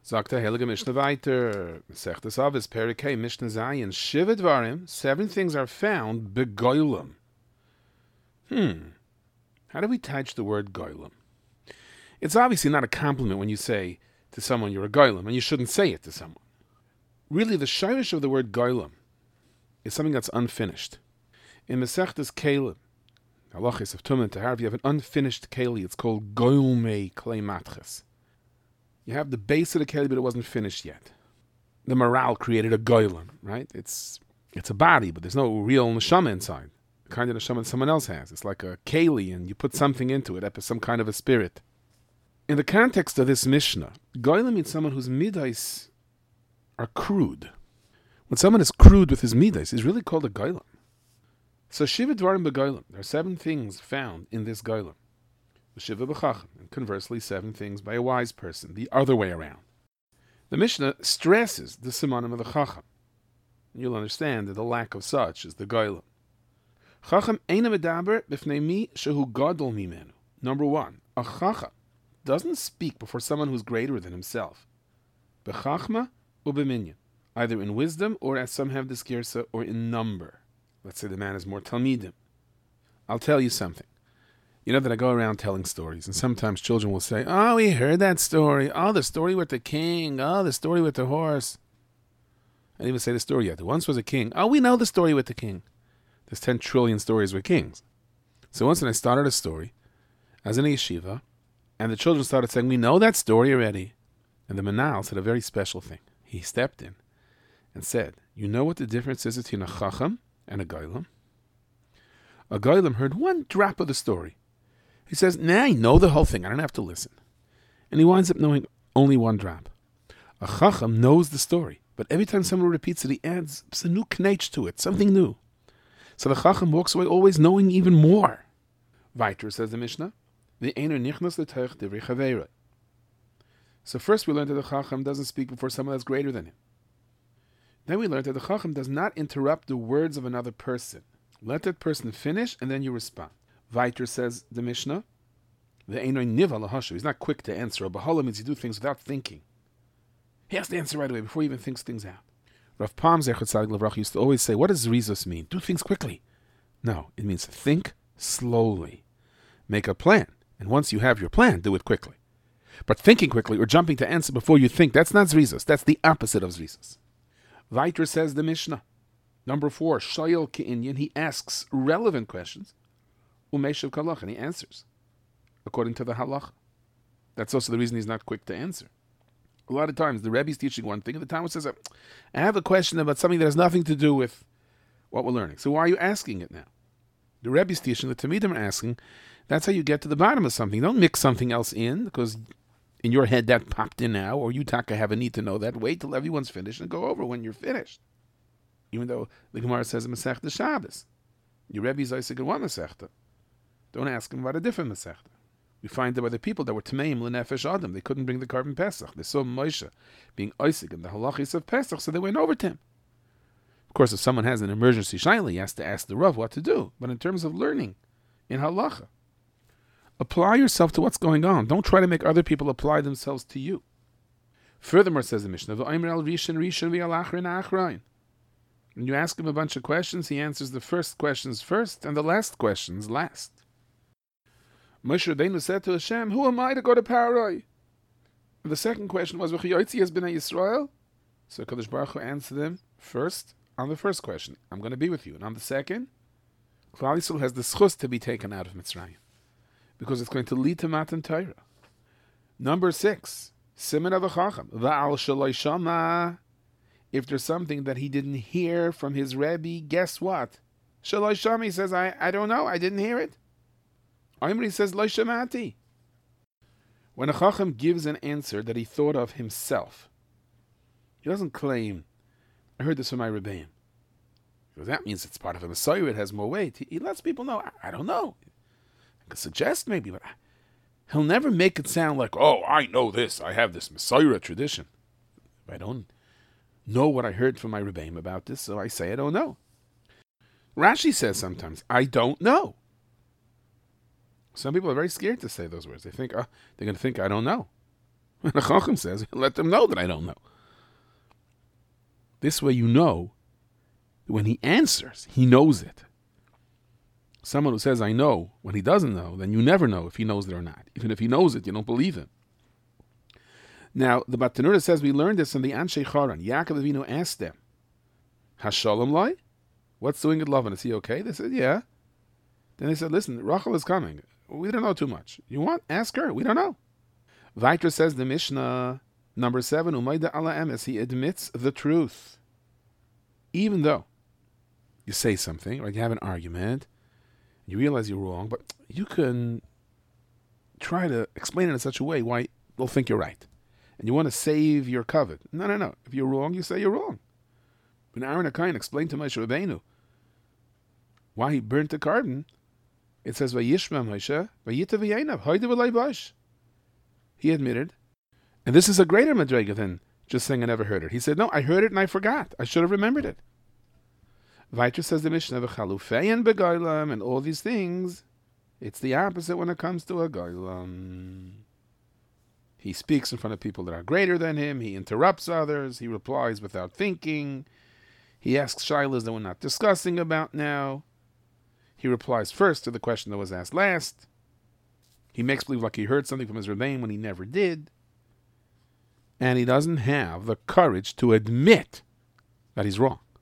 Sagt der Heilige Mishnah weiter. Mesechtes Avos, Perek Hey, Mishnah Zayin. Shiva Dvarim, 7 things are found begoylam. How do we touch the word goylam? It's obviously not a compliment when you say to someone you're a goylam, and you shouldn't say it to someone. Really, the shirish of the word goylam is something that's unfinished. In Mesechtes Kelim, halachis of Tumah and Tahar, if you have an unfinished keli, it's called goylmei klei matches. You have the base of the keli, but it wasn't finished yet. The Maral created a goylam, right? It's a body, but there's no real neshama inside. The kind of neshama someone else has. It's like a keli, and you put something into it, some kind of a spirit. In the context of this Mishnah, goylam means someone whose midas are crude. When someone is crude with his midas, he's really called a goylam. So Shiva Dvarim begoylam. There are 7 things found in this goylam. Shiva b'chacham, and conversely 7 things by a wise person, the other way around. The Mishnah stresses the simanim of the chacham. You'll understand that the lack of such is the goylam. Chacham eina medaber b'fnei mi shehu gadol mimenu. Number 1, a chacham doesn't speak before someone who's greater than himself. B'chachma or b'minyan, either in wisdom or, as some have this girsa, or in number. Let's say the man is more talmidim. I'll tell you something. You know that I go around telling stories, and sometimes children will say, "Oh, we heard that story. Oh, the story with the king. Oh, the story with the horse." I didn't even say the story yet. There once was a king. Oh, we know the story with the king. There's 10 trillion stories with kings. So once when I started a story, I was in a yeshiva, and the children started saying, "We know that story already." And the manal said a very special thing. He stepped in and said, "You know what the difference is between a chacham and a goylam?" A goylam heard one drop of the story. He says, "Nah, I know the whole thing. I don't have to listen." And he winds up knowing only one drop. A chacham knows the story, but every time someone repeats it, he adds a new knetch to it, something new. So the chacham walks away always knowing even more. Weiter, says the Mishnah, "V'eino nichnas l'toich divrei chaveiroi." So first we learned that the chacham doesn't speak before someone that's greater than him. Then we learned that the chacham does not interrupt the words of another person. Let that person finish, and then you respond. Weiter, says the Mishnah, "V'eino niva l'hashu." He's not quick to answer. A bahala means you do things without thinking. He has to answer right away before he even thinks things out. Rav Pam Zechat Tzadik Levrach used to always say, "What does rizos mean? Do things quickly." No, it means think slowly. Make a plan, and once you have your plan, do it quickly. But thinking quickly or jumping to answer before you think, that's not zrizos. That's the opposite of zrizos. Weiter, says the Mishnah. Number 4, Shayil Ke'inyan, he asks relevant questions. Umeshav Kalach, and he answers according to the halach. That's also the reason he's not quick to answer. A lot of times the Rebbe's teaching one thing, and the Talmud says, "I have a question about something that has nothing to do with what we're learning. So why are you asking it now?" The Rebbe's teaching, the Talmidim are asking, that's how you get to the bottom of something. Don't mix something else in, because in your head that popped in now, or you taka have a need to know that. Wait till everyone's finished and go over when you're finished. Even though the Gemara says in Masechta Shabbos, your Rebbe's Isaac in one Masechta. Don't ask him about a different Masechta. We find there were the people that were Tameim L'Nefesh Adam. They couldn't bring the carbon Pesach. They saw Moshe being Isaac in the halachis of Pesach, so they went over to him. Of course, if someone has an emergency shaila, he has to ask the Rav what to do. But in terms of learning in halacha, apply yourself to what's going on. Don't try to make other people apply themselves to you. Furthermore, says the Mishnah, when you ask him a bunch of questions, he answers the first questions first and the last questions last. Moshe Rabbeinu said to Hashem, "Who am I to go to Paroi?" And the second question was, "V'chiyotzi has been a Yisrael?" So Kadosh Baruch Hu answered him first on the first question, "I'm going to be with you." And on the second, Klal Yisrael has the schus to be taken out of Mitzrayim, because it's going to lead to Matan Torah. Number 6, Siman of a Chacham, Va'al Shaloi Shama. If there's something that he didn't hear from his Rebbe, guess what? Shaloi Shama, he says, I don't know, I didn't hear it. Omri says, Lo Shamati. When a Chacham gives an answer that he thought of himself, he doesn't claim, "I heard this from my Rebbeim." Because that means it's part of a Messiah, it has more weight. He lets people know, I don't know. I could suggest maybe, but he'll never make it sound like, "Oh, I know this, I have this Messiah tradition." I don't know what I heard from my Rebbeim about this, so I say I don't know. Rashi says sometimes, "I don't know." Some people are very scared to say those words. They think, they're going to think I don't know. And the Chacham says, let them know that I don't know. This way you know, when he answers, he knows it. Someone who says, I know, when he doesn't know, then you never know if he knows it or not. Even if he knows it, you don't believe him. Now, the Batanura says we learned this from the Anshe Charan. Yaakov Avinu asked them, Hashalom Loi? What's doing at Lavan? Is he okay? They said, yeah. Then they said, listen, Rachel is coming. We don't know too much. You want? Ask her. We don't know. Weiter says the Mishnah, number 7, Umayda ala emes, he admits the truth. Even though you say something, like you have an argument, you realize you're wrong, but you can try to explain it in such a way why they'll think you're right. And you want to save your covet. No. If you're wrong, you say you're wrong. When Aaron HaKohen explained to Moshe Rabbeinu why he burnt the carbon, it says, Vayishma Moshe, Vayita v'yeinav, Hoide v'lei bosh. He admitted. And this is a greater madrega than just saying I never heard it. He said, no, I heard it and I forgot. I should have remembered it. Weiter says the Mishnah, V'chalufein begoylam, and all these things, it's the opposite when it comes to a goylam. He speaks in front of people that are greater than him. He interrupts others. He replies without thinking. He asks shilas that we're not discussing about now. He replies first to the question that was asked last. He makes believe like he heard something from his Rebbein when he never did. And he doesn't have the courage to admit that he's wrong.